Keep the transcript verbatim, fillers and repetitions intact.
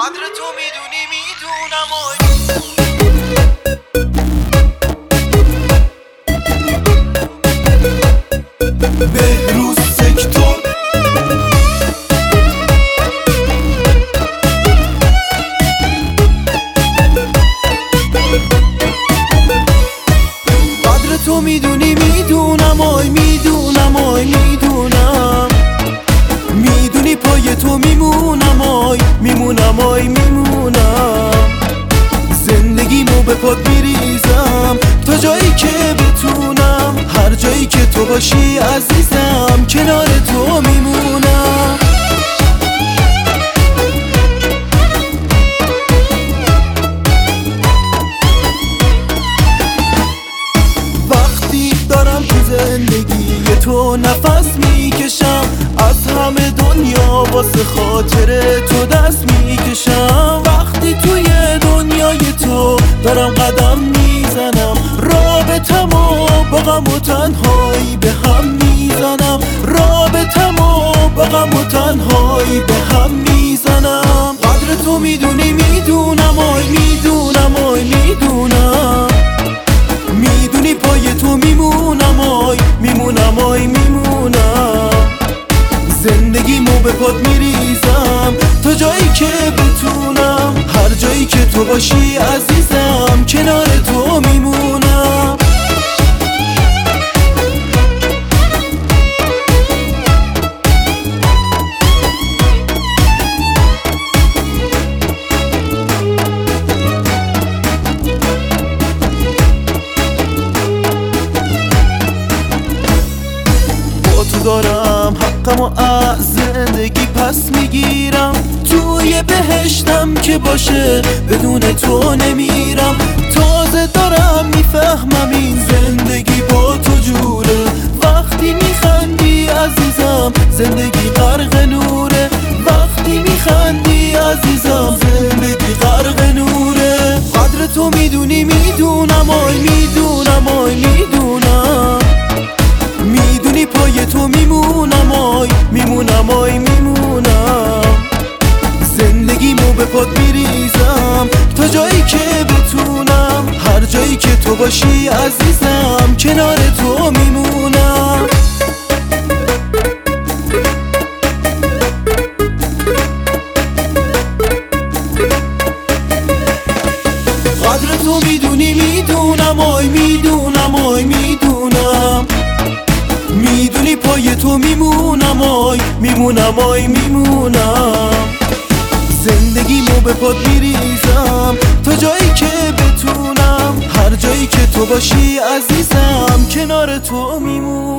قدر تو میدونی میدونم بهروز سکتور قدر تو میدونی میدونم آی میدونم آی میدونم میدونی پای تو میمونم آی میمونم آی میمونم زندگیمو به پات میریزم تا جایی که بتونم هر جایی که تو باشی عزیزم کنار تو میمونم وقتی دارم تو زندگی تو نفس میکشم از همه دنیا واسه خاطر تو دست میکشم وقتی توی دنیای تو دارم قدم میزنم رابطمو با غم و تنهایی به هم میزنم رابطمو با غم و تنهایی به هم میزنم قدر تو میدونی میدونم آی میدونم آی میدونم میدونی پای تو میمونم آی میمونم آی میمونم زندگیمو به پات میریزم تا جایی که بتونم هر جایی که تو باشی عزیزم کنار تو میمونم با تو دارم حقمو از زندگی پس میگیرم توی بهشتم که باشه بدون تو نمیرم تازه دارم میفهمم این زندگی با تو جوره وقتی میخندی عزیزم زندگی غرق نوره وقتی میخندی عزیزم زندگی غرق نوره قدر تو میدونی میدونم آی میدونم آی میدونم میدونی پای تو میمونم آی میمونم آی میمونم زندگیمو به پات میریزم تا جایی که بتونم هر جایی که تو باشی عزیزم کنار تو میمونم قدر تو میدونی میدونم آی میدونم آی میدونم میدونی پای تو میمونم آی میمونم آی میمونم زندگیمو به پات میریزم تا جایی که بتونم هر جایی که تو باشی عزیزم کنار تو میمونم